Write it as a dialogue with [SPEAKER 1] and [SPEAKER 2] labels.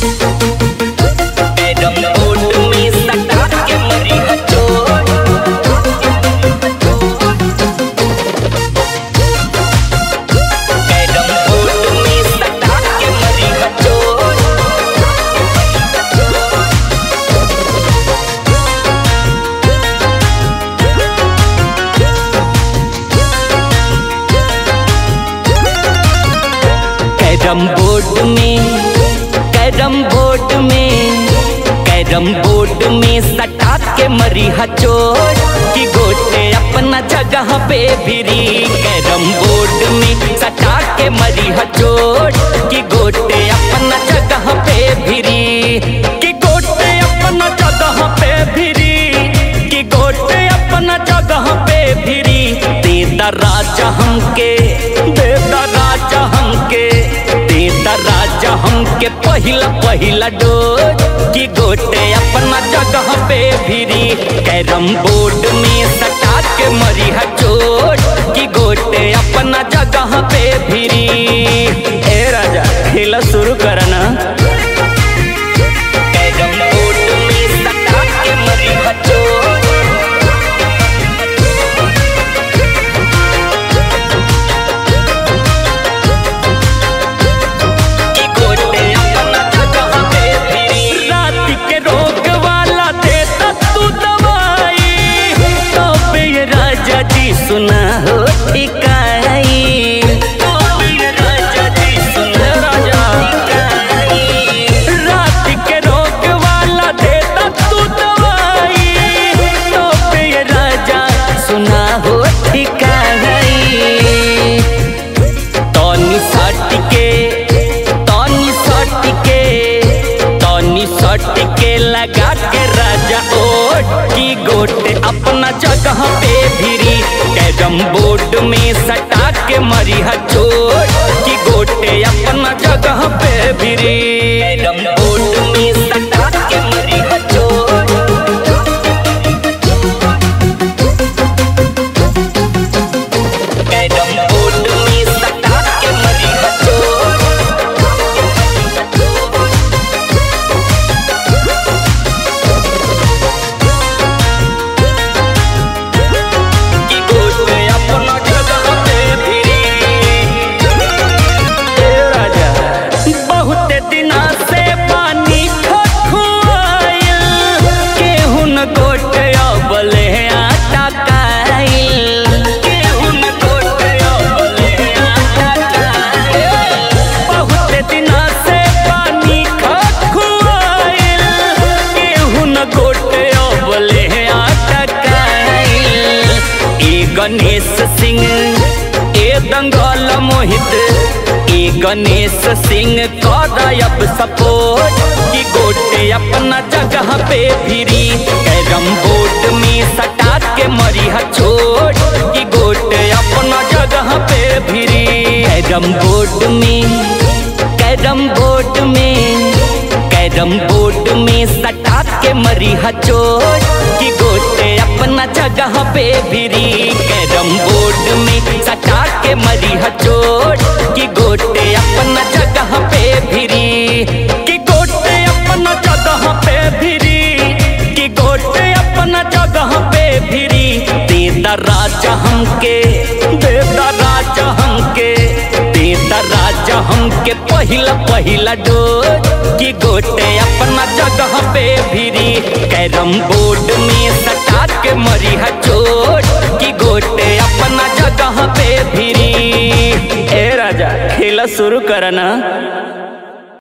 [SPEAKER 1] Carrom board में सटा के मरी ह चोट। कैरम बोर्ड में सटा के मरी ह चोट। कैरम बोर्ड में सटा के मरी ह चोट कि गोटे अपना जगह पे भिरी। कैरम बोर्ड में सटा के मरी ह चोट कि गोटे अपना जगह पे भिरी। कि गोटे अपना जगह पे भिरी। कि गोटे अपना जगह पे भिरी। देता राजा हमके, देता राजा हमके, देता राजा हमके पहिला पहिला डोज कि गोटे अपना जगह पे भिरी। कैरम बोर्ड में सटा के मरी ह चोट कि गोटे अपना जगह पे भिरी। ए राजा खेला शुरू करना। कैरम बोर्ड में सटा के मरी ह चोट। सुना हो ठिकाई राजा जी, सुना राजा रात के रोग वाला देता तू दवाई। तो पे राजा सुना हो ठिकाई। तनी सट के, तनी सट के, तनी सट के लगा के राजा ओट की गोटे अपना जगह पे भिरी। कैरम बोर्ड में सटा के मरी ह चोट कि गोटे अपना जगह पे भिरी। कैरम बोर्ड में सटा के मरी ह चोट। कैरम बोर्ड में सटा के मरी ह चोट। गणेश सिंह ए दंगल मोहित, ए गणेश सिंह करब सपोर्ट कि गोटे अपना जगह पे भिरी। कैरम बोर्ड में सटा के मरी ह चोट कि गोटे अपना जगह पे भिरी। कैरम बोर्ड में, कैरम बोर्ड में, कैरम बोर्ड में सटा के मरी ह चोट कि गोटे अपना जगह पे भिरी। कैरम बोर्ड में सटा के मरी ह चोट कि गोटे अपना जगह पे भिरी। कि गोटे अपना जगह पे भिरी। कि गोटे अपना जगह पे भिरी। देता राजा हमके, देता राजा हमके, देता राजा हमके पहिला पहिला डोज कि गोटे अपना जगह पे भिरी। कैरम बोर्ड में सटा के मरी ह चोट कि गोटे अपना जगह पे भिरी। ए राजा खेला शुरू करना।